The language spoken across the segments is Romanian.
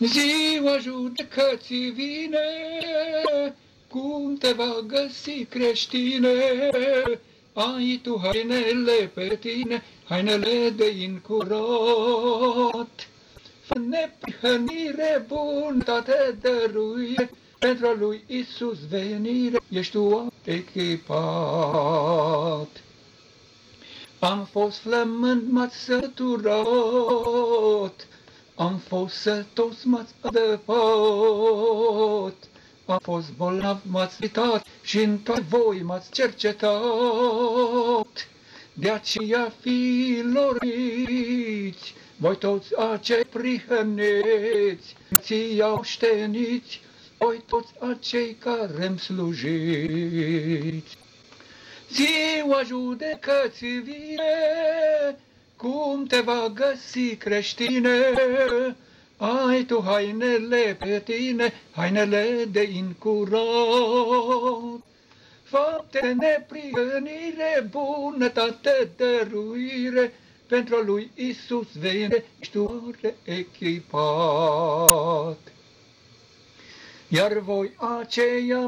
Ziua judecății vine, cum te va găsi, creștine? Ai tu hainele pe tine, hainele de incurat. Fă neprihănire, bunătate, dăruire, pentru a lui Iisus venire, ești tu echipat. Am fost flămând, m-ați săturat, am fost sătos, m-ați adăpat, am fost bolnav, m-ați vitat și în toate voi m-ați cercetat. De aceea, fiilor mici, voi toți acei prihăniți, ți-i oșteniți, voi toți acei care-mi slujiți. Ziua judecății vine, cum te va găsi, creștine? Ai tu hainele pe tine, hainele de incurat. Fapte de neprihănire, bunătate, dăruire, pentru a lui Iisus vine, ești tu echipat. Iar voi aceia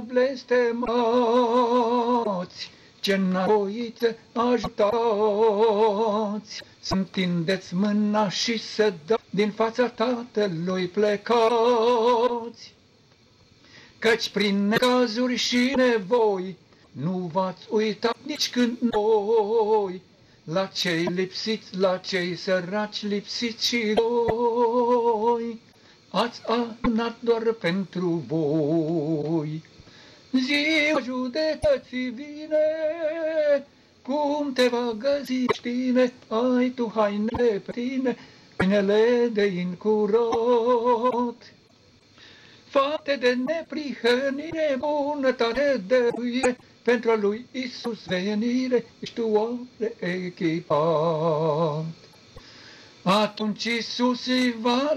blestemați, ce n-voiți să ajutați, să întindeți mâna și să dați, din fața Tatălui plecați. Căci prin necazuri și nevoi nu v-ați uitat nici când noi, la cei lipsiți, la cei săraci lipsiți și doi, ați adunat doar pentru voi. Ziua judecății vine, cum te va găsi, știne? Ai tu hainele pe tine, hainele de incurat. Fapte de neprihănire, bunătate, dăruire, pentru a lui Iisus venire, ești tu oare echipat. Atunci Iisus îi va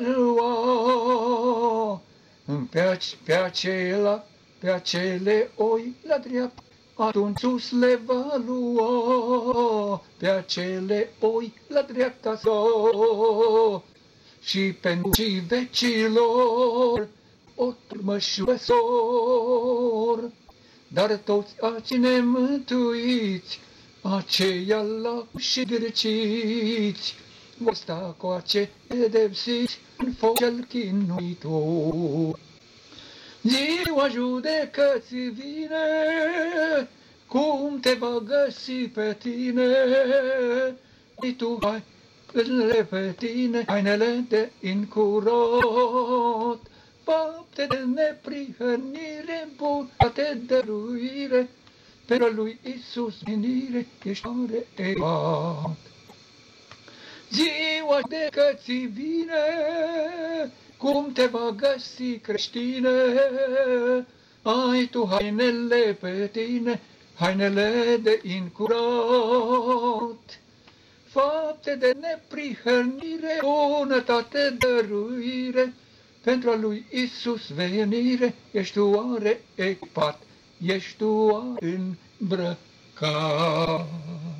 lua pe acele oi la dreapta. Atunci Iisus le va lua pe acele oi la dreapta sa. Și pentru cei vecilor o turmă și sor. Dar toți acei nemântuiți, aceia lași și gârciți, vor sta coace pedepsiți în foc cel chinuitor. Ziua judecății vine, cum te va găsi pe tine? Și tu hainele pe tine, hainele de incurat. Fapte de neprihănire, bunătate, dăruire, pentru a lui Iisus venire, ești oare echipat. Ziua judecății vine, cum te va găsi, creștine? Ai tu hainele pe tine, hainele de incurat. Fapte de neprihănire, bunătate, dăruire, pentru a lui Iisus venire, ești tu oare echipat, ești tu oare îmbrăcat.